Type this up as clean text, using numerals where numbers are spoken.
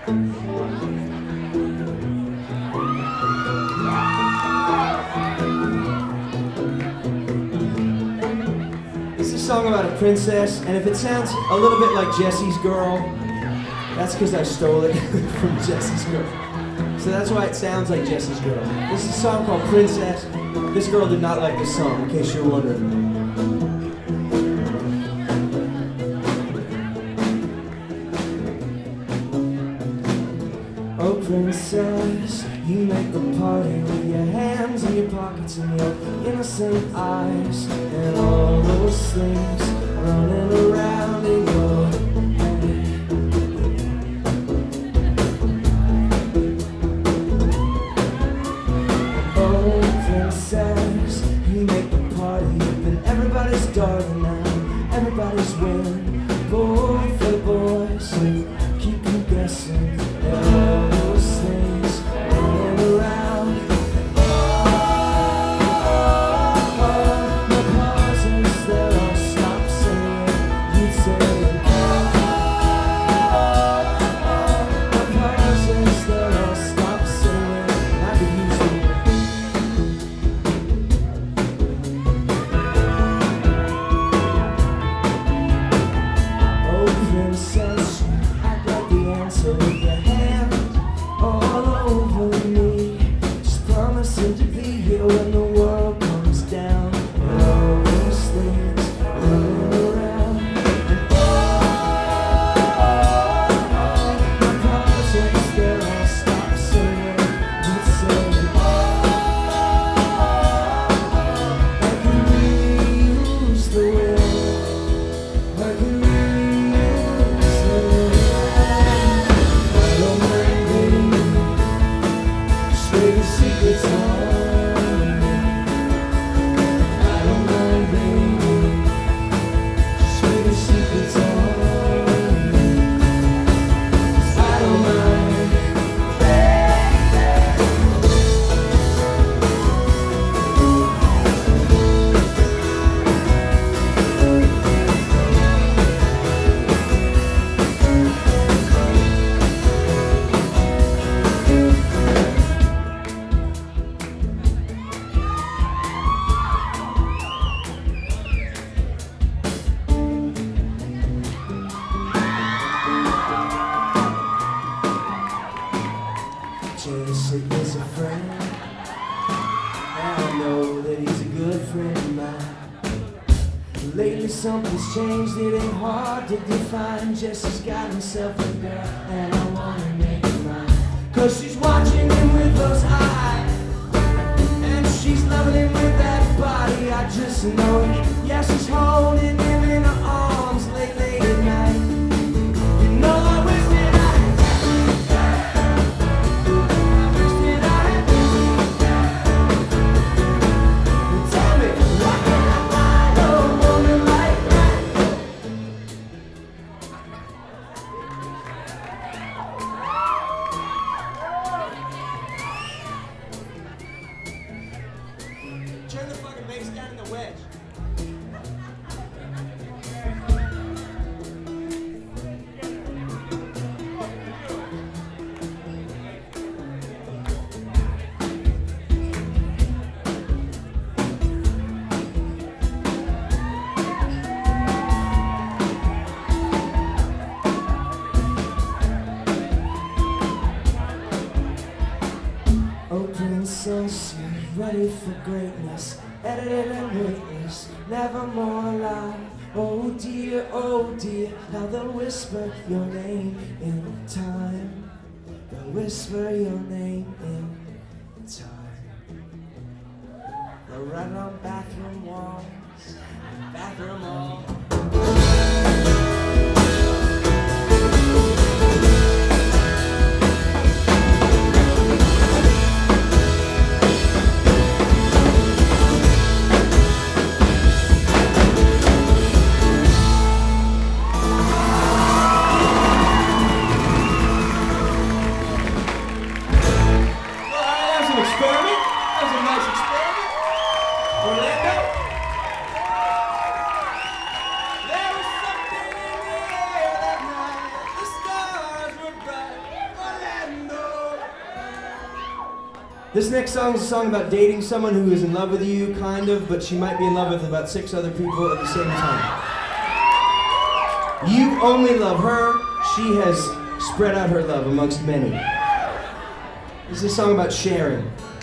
It's a song about a princess, and if it sounds a little bit like Jesse's Girl, that's because I stole it from Jesse's Girl. So that's why it sounds like Jesse's Girl. This is a song called Princess. This girl did not like this song, in case you're wondering. Oh, princess, you make the party with your hands in your pockets and your innocent eyes, and all those things running around in your head. Oh, princess, you make the party up and everybody's darling now, everybody's winning. Boy for the boys, so keep you guessing. All those things running around. The pauses that I'll stop saying, you'd say. The pauses that I'll stop saying, I could use them. Oh, princess, act like the answer with your hand all over me, just promising to be here when the world comes down. And all those things running around. And my projects there, I'll stop saying, you'd say, I can reuse the wind, I can reuse the wind. I don't mind being straight as secrets on me. I don't mind being straight as secrets on me. I don't mind, Jesse is a friend, and I know that he's a good friend of mine. Lately something's changed, it ain't hard to define. Jesse's got himself a girl, and I wanna make her mine. 'Cause she's watching him with those eyes, and she's loving him with that body. I just know it. Yeah, she's holding him in her arms late at night. You know I wish that I tell me, why can't I find a woman like that? Turn the fucking bass down in the wedge. Oh, princess, you're ready for greatness, edited and witness, never more alive. Oh dear, how they'll whisper your name in time. They'll whisper your name in time. They'll run on bathroom walls, bathroom walls. Experiment. That was a nice experiment. Orlando. This next song is a song about dating someone who is in love with you, kind of, but she might be in love with about 6 other people at the same time. You only love her. She has spread out her love amongst many. This is a song about sharing.